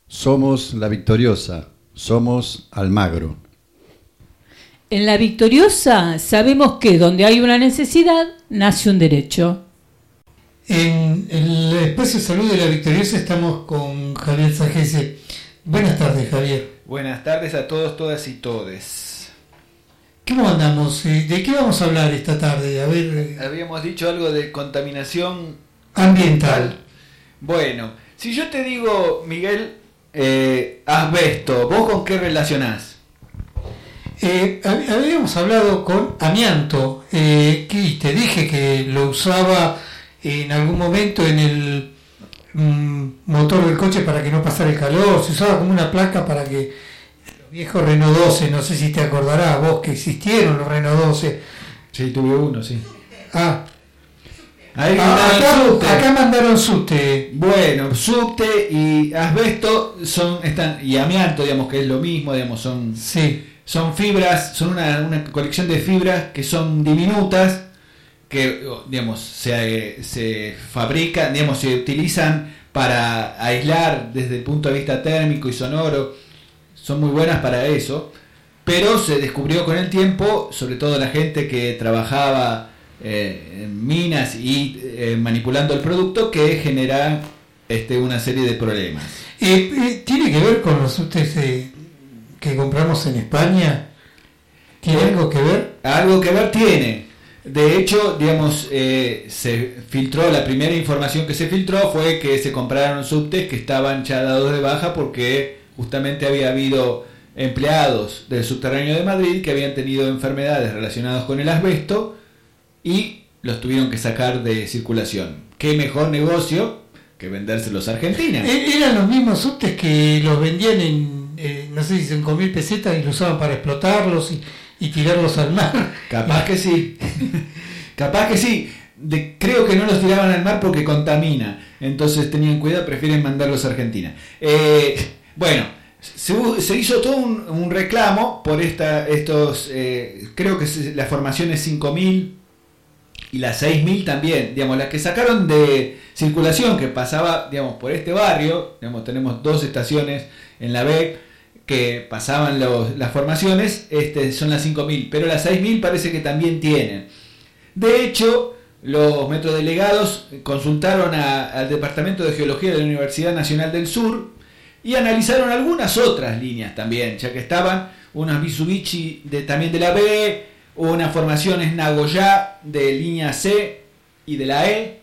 Somos La Victoriosa, somos Almagro. En La Victoriosa sabemos que donde hay una necesidad, nace un derecho. En el espacio de salud de La Victoriosa estamos con Javier Sajese. Buenas tardes, Javier. Buenas tardes a todos, todas y todes. ¿Cómo andamos? ¿De qué vamos a hablar esta tarde? A ver. Habíamos dicho algo de contaminación ambiental. Bueno, si yo te digo, Miguel, asbesto, ¿vos con qué relacionás? Habíamos hablado con amianto, que te dije que lo usaba en algún momento en el motor del coche para que no pasara el calor, se usaba como una placa para que los viejos Renault 12, no sé si te acordarás vos que existieron los Renault 12. Sí, tuve uno, sí. Acá mandaron subte. Bueno, subte y asbesto y amianto, digamos que es lo mismo, digamos, son fibras, son una colección de fibras que son diminutas, que digamos se fabrican, digamos, se utilizan para aislar desde el punto de vista térmico y sonoro, son muy buenas para eso, pero se descubrió con el tiempo, sobre todo la gente que trabajaba en minas y manipulando el producto, que genera una serie de problemas. ¿Tiene que ver con los subtes que compramos en España? ¿Tiene algo que ver? Algo que ver tiene. De hecho, digamos, se filtró, la primera información que se filtró fue que se compraron subtes que estaban ya dados de baja porque justamente había habido empleados del subterráneo de Madrid que habían tenido enfermedades relacionadas con el asbesto y los tuvieron que sacar de circulación. ¿Qué mejor negocio que vendérselos a Argentina? Eran los mismos subtes que los vendían en, no sé si 5.000 pesetas y los usaban para explotarlos y tirarlos al mar. Capaz que sí. Capaz que sí. Creo que no los tiraban al mar porque contamina. Entonces tenían cuidado, prefieren mandarlos a Argentina. Bueno, se hizo todo un reclamo por estos. Creo que la formación es 5.000 y las 6.000 también. Digamos, las que sacaron de circulación, que pasaba, digamos, por este barrio. Digamos, tenemos 2 estaciones en la B que pasaban las formaciones, son las 5.000, pero las 6.000 parece que también tienen. De hecho, los metrodelegados consultaron al Departamento de Geología de la Universidad Nacional del Sur y analizaron algunas otras líneas también, ya que estaban unas Mitsubishi también de la B, unas formaciones Nagoya de línea C y de la E,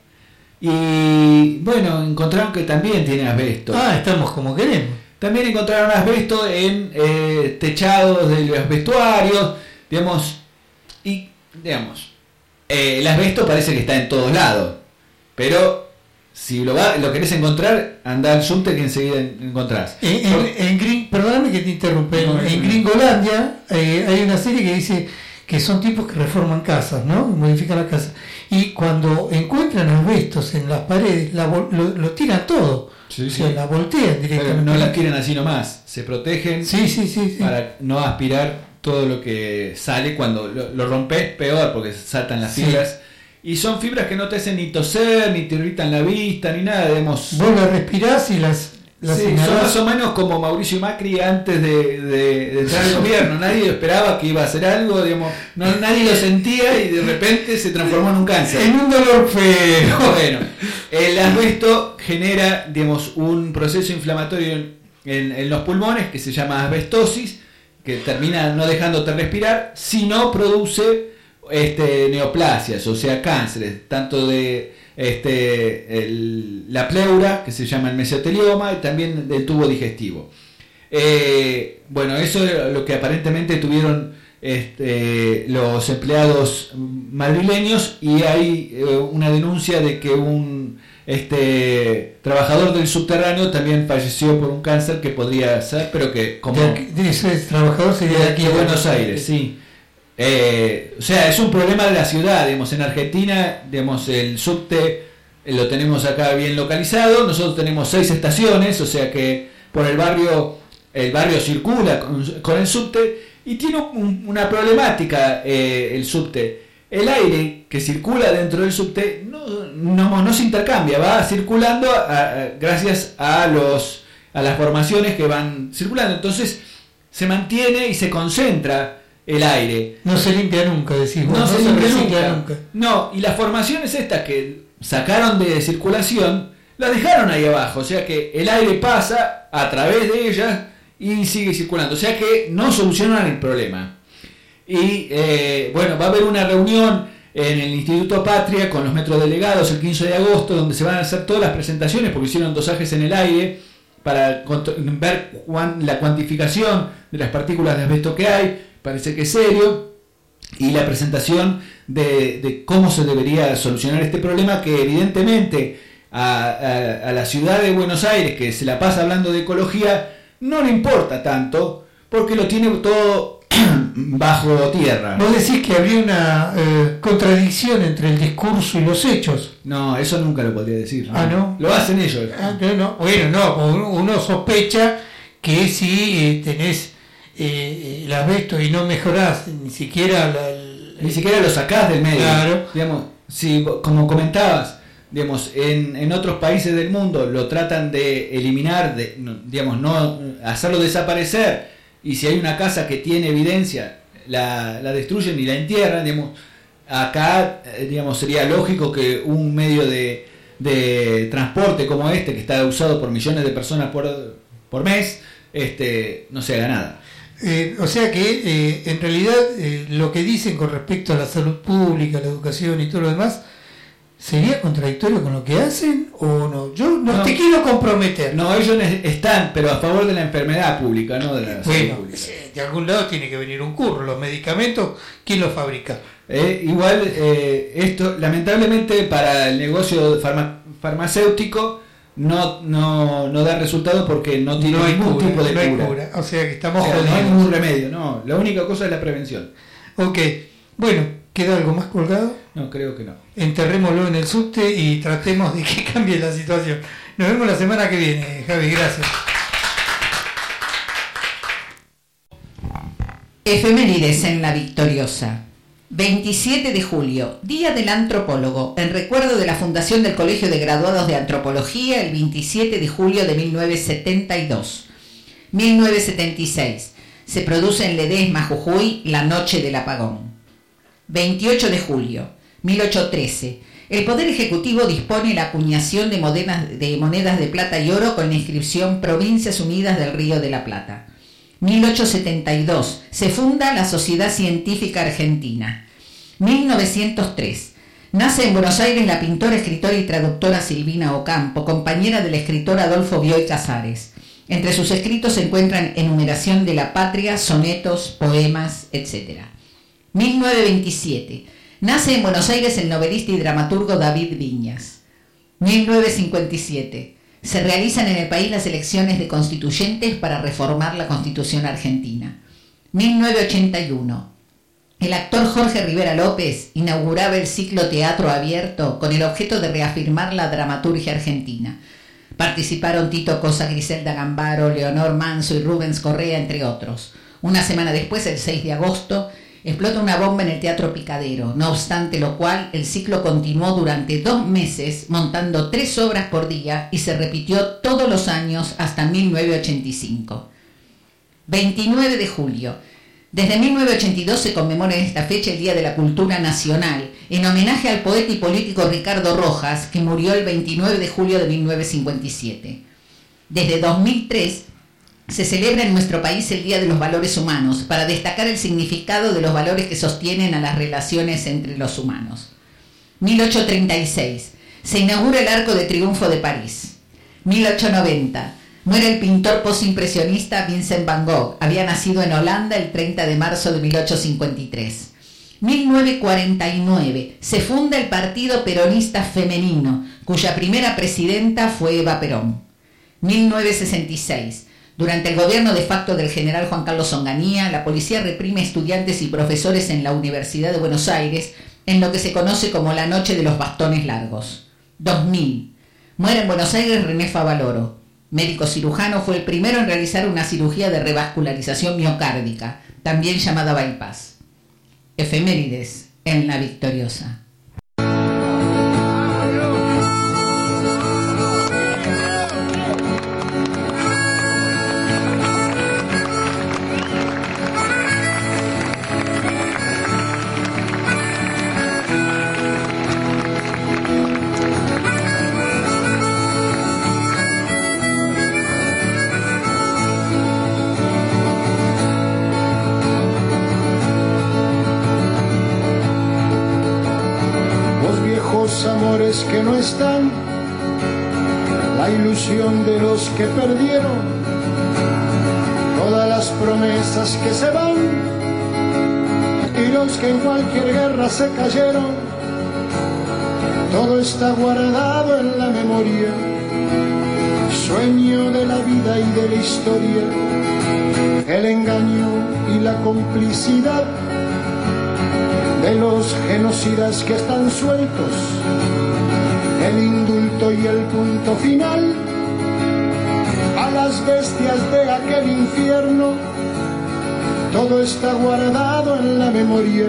y bueno, encontraron que también tiene asbesto. Estamos como queremos. También encontraron asbesto en techados de los vestuarios, digamos, y digamos, el asbesto parece que está en todos lados, pero si lo querés encontrar, anda al subte que enseguida encontrás. Perdóname que te interrumpa, en Gringolandia hay una serie que dice que son tipos que reforman casas, ¿no? Modifican las casas, y cuando encuentran asbestos en las paredes, lo tiran todo. Sí, o sea, la voltean directamente. Pero no las tiran así nomás, se protegen para no aspirar todo lo que sale. Cuando lo rompes, peor, porque saltan las fibras. Y son fibras que no te hacen ni toser, ni te irritan la vista, ni nada. Digamos. Vos las respirás y las son más o menos como Mauricio Macri antes de entrar al gobierno. Nadie esperaba que iba a hacer algo, digamos, nadie lo sentía y de repente se transformó en un cáncer. En un dolor feo. Bueno, el asbesto genera, digamos, un proceso inflamatorio en los pulmones que se llama asbestosis, que termina no dejándote respirar, si no produce neoplasias, o sea, cánceres, tanto de la pleura, que se llama el mesotelioma, y también del tubo digestivo. Bueno, eso es lo que aparentemente tuvieron los empleados madrileños, y hay una denuncia de que un trabajador del subterráneo también falleció por un cáncer que podría ser, pero que como ese trabajador sería de aquí de Buenos Aires, sí. O sea, es un problema de la ciudad, digamos. En Argentina, digamos, el subte lo tenemos acá bien localizado. Nosotros tenemos 6 estaciones, o sea que por el barrio circula con el subte, y tiene una problemática el subte. El aire que circula dentro del subte no se intercambia, va circulando gracias a los a las formaciones que van circulando. Entonces se mantiene y se concentra el aire. No se limpia nunca, decís vos. No se limpia recicla nunca. No, y las formaciones estas que sacaron de circulación, las dejaron ahí abajo. O sea que el aire pasa a través de ellas y sigue circulando. O sea que no solucionan el problema. Y bueno, va a haber una reunión en el Instituto Patria con los metrodelegados el 15 de agosto, donde se van a hacer todas las presentaciones, porque hicieron dosajes en el aire para ver la cuantificación de las partículas de asbesto que hay. Parece que es serio, y la presentación de cómo se debería solucionar este problema, que evidentemente a la ciudad de Buenos Aires, que se la pasa hablando de ecología, no le importa tanto, porque lo tiene todo bajo tierra. Vos decís que habría una contradicción entre el discurso y los hechos. No, eso nunca lo podría decir. Ah, ¿no? Lo hacen ellos. No. Bueno, no, uno sospecha que si tenés el asbesto y no mejorás ni siquiera lo sacás del medio. Claro. Digamos, si, como comentabas, digamos, en otros países del mundo lo tratan de eliminar, no hacerlo desaparecer, y si hay una casa que tiene evidencia, la destruyen y la entierran. Digamos, acá sería lógico que un medio de transporte como este, que está usado por millones de personas por mes, no se haga nada. O sea que en realidad lo que dicen con respecto a la salud pública, la educación y todo lo demás, ¿sería contradictorio con lo que hacen o no? Yo no te quiero comprometer. No, ellos están, pero a favor de la enfermedad pública, no de la salud pública. De algún lado tiene que venir un curro. Los medicamentos, ¿quién los fabrica? Igual, esto lamentablemente para el negocio farmacéutico no da resultado, porque no tiene ningún tipo de cura. O sea que estamos jodidos. No hay ningún remedio, no. La única cosa es la prevención. Ok, bueno, ¿queda algo más colgado? No, creo que no. Enterrémoslo en el subte y tratemos de que cambie la situación. Nos vemos la semana que viene, Javi, gracias. Efemérides en La Victoriosa. 27 de julio, Día del Antropólogo, en recuerdo de la fundación del Colegio de Graduados de Antropología el 27 de julio de 1972. 1976, se produce en Ledesma, Jujuy, la Noche del Apagón. 28 de julio, 1813, el Poder Ejecutivo dispone la acuñación de monedas de plata y oro con la inscripción Provincias Unidas del Río de la Plata. 1872, se funda la Sociedad Científica Argentina. 1903, nace en Buenos Aires la pintora, escritora y traductora Silvina Ocampo, compañera del escritor Adolfo Bioy Casares. Entre sus escritos se encuentran Enumeración de la Patria, sonetos, poemas, etc. 1927, nace en Buenos Aires el novelista y dramaturgo David Viñas. 1957, se realizan en el país las elecciones de constituyentes para reformar la Constitución argentina. 1981, el actor Jorge Rivera López inauguraba el ciclo Teatro Abierto con el objeto de reafirmar la dramaturgia argentina. Participaron Tito Cosa, Griselda Gambaro, Leonor Manso y Rubens Correa, entre otros. Una semana después, el 6 de agosto, explota una bomba en el Teatro Picadero, no obstante lo cual el ciclo continuó durante 2 meses, montando 3 obras por día, y se repitió todos los años hasta 1985. 29 de julio. Desde 1982 se conmemora en esta fecha el Día de la Cultura Nacional, en homenaje al poeta y político Ricardo Rojas, que murió el 29 de julio de 1957. Desde 2003 se celebra en nuestro país el Día de los Valores Humanos, para destacar el significado de los valores que sostienen a las relaciones entre los humanos. 1836. Se inaugura el Arco de Triunfo de París. 1890. Muere el pintor postimpresionista Vincent van Gogh. Había nacido en Holanda el 30 de marzo de 1853. 1949. Se funda el Partido Peronista Femenino, cuya primera presidenta fue Eva Perón. 1966. Durante el gobierno de facto del general Juan Carlos Onganía, la policía reprime estudiantes y profesores en la Universidad de Buenos Aires en lo que se conoce como la Noche de los Bastones Largos. 2000. Muere en Buenos Aires René Favaloro. Médico cirujano, fue el primero en realizar una cirugía de revascularización miocárdica, también llamada bypass. Efemérides en La Victoriosa. que no están, la ilusión de los que perdieron, todas las promesas que se van y los que en cualquier guerra se cayeron. Todo está guardado en la memoria, sueño de la vida y de la historia, el engaño y la complicidad de los genocidas que están sueltos, el indulto y el punto final a las bestias de aquel infierno. Todo está guardado en la memoria,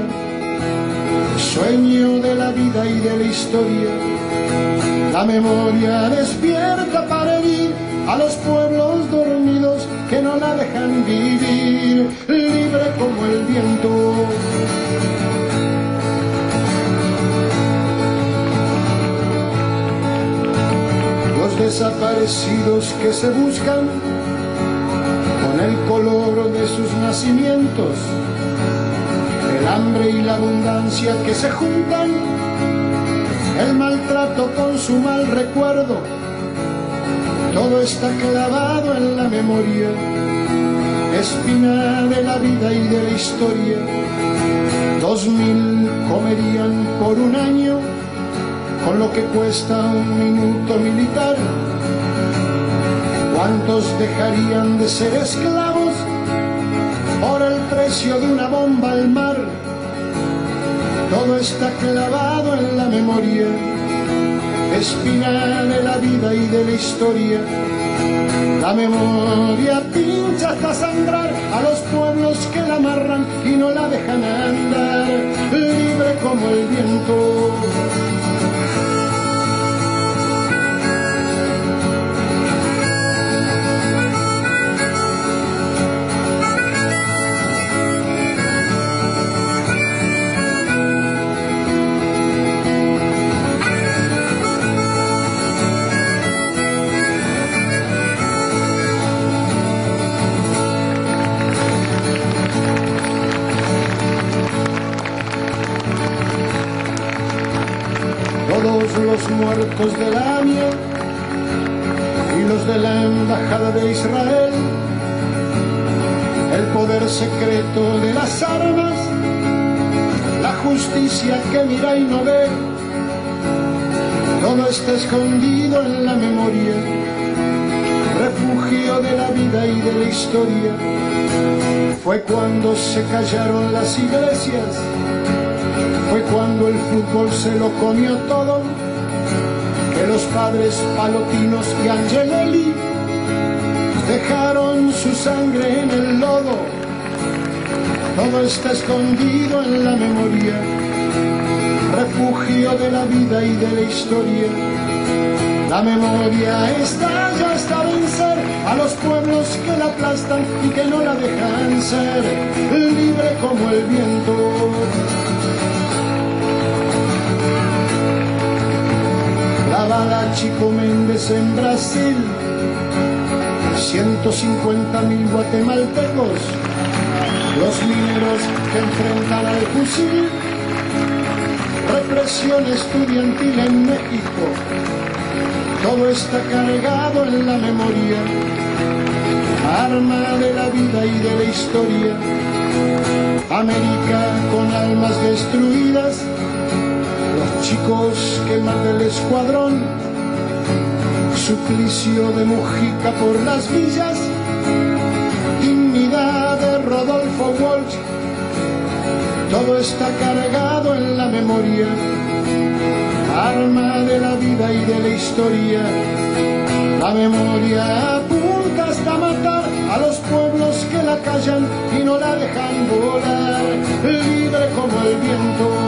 sueño de la vida y de la historia. La memoria despierta para herir a los pueblos dormidos que no la dejan vivir, libre como el viento. Los desaparecidos que se buscan con el color de sus nacimientos, el hambre y la abundancia que se juntan, el maltrato con su mal recuerdo, todo está clavado en la memoria, espina de la vida y de la historia. 2000 comerían por un año con lo que cuesta un minuto militar. ¿Cuántos dejarían de ser esclavos por el precio de una bomba al mar? Todo está clavado en la memoria, espina de la vida y de la historia. La memoria pincha hasta sangrar a los pueblos que la amarran y no la dejan andar, libre como el viento. Los muertos de la AMIA y los de la Embajada de Israel, el poder secreto de las armas, la justicia que mira y no ve, todo está escondido en la memoria, refugio de la vida y de la historia. Fue cuando se callaron las iglesias, fue cuando el fútbol se lo comió todo, que los padres Palotinos y Angelelli dejaron su sangre en el lodo. Todo está escondido en la memoria, refugio de la vida y de la historia. La memoria estalla hasta vencer a los pueblos que la aplastan y que no la dejan ser, libre como el viento. La bala Chico Méndez en Brasil, 150.000 guatemaltecos, los mineros que enfrentan al fusil, represión estudiantil en México, todo está cargado en la memoria, arma de la vida y de la historia. América con almas destruidas, los chicos queman del escuadrón, suplicio de Mujica por las villas, dignidad de Rodolfo Walsh, todo está cargado en la memoria, arma de la vida y de la historia. La memoria apunta hasta matar a los pueblos que la callan y no la dejan volar, libre como el viento.